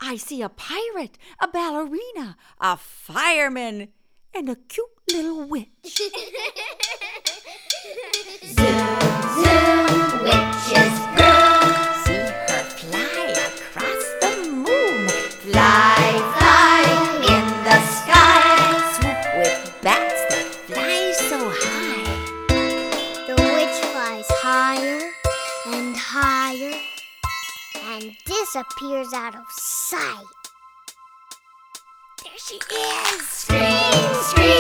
I see a pirate, a ballerina, a fireman, and a cute little witch. Zoom, zoom, witch's broom. See her fly across the moon. Fly, fly in the sky. Swoop with bats that fly so high. The witch flies higher and higher and disappears out of sight. There she is! Scream, scream.